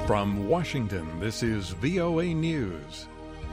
From Washington, this is VOA News.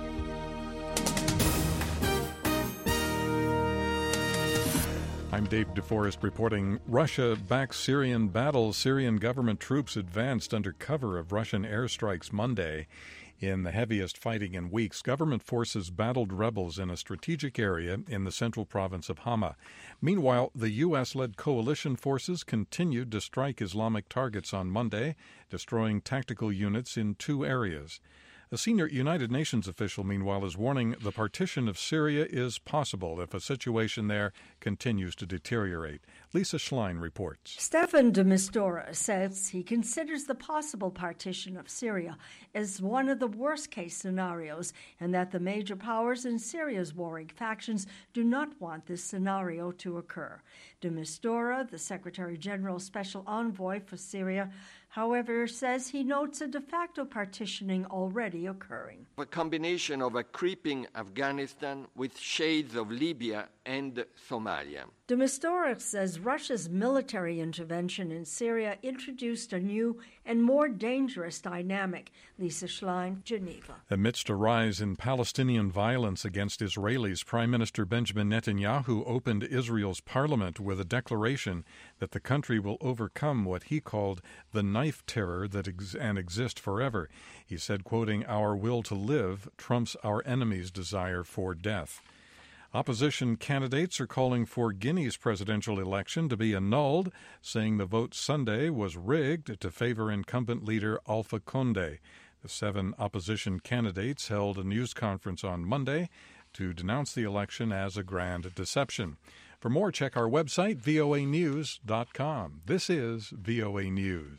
I'm Dave DeForest reporting. Russia backs Syrian battle. Syrian government troops advanced under cover of Russian airstrikes Monday. In the heaviest fighting in weeks, government forces battled rebels in a strategic area in the central province of Hama. Meanwhile, the U.S.-led coalition forces continued to strike Islamic targets on Monday, destroying tactical units in two areas. A senior United Nations official, meanwhile, is warning the partition of Syria is possible if a situation there continues to deteriorate. Lisa Schlein reports. Staffan de Mistura says he considers the possible partition of Syria as one of the worst-case scenarios and that the major powers in Syria's warring factions do not want this scenario to occur. De Mistura, the Secretary General's special envoy for Syria, however, says he notes a de facto partitioning already occurring. A combination of a creeping Afghanistan with shades of Libya and Somalia. De Mistura says Russia's military intervention in Syria introduced a new and more dangerous dynamic. Lisa Schlein, Geneva. Amidst a rise in Palestinian violence against Israelis, Prime Minister Benjamin Netanyahu opened Israel's parliament with a declaration that the country will overcome what he called the knife terror that exist forever. He said, quoting, "Our will to live trumps our enemies' desire for death." Opposition candidates are calling for Guinea's presidential election to be annulled, saying the vote Sunday was rigged to favor incumbent leader Alpha Condé. The 7 opposition candidates held a news conference on Monday to denounce the election as a grand deception. For more, check our website, voanews.com. This is VOA News.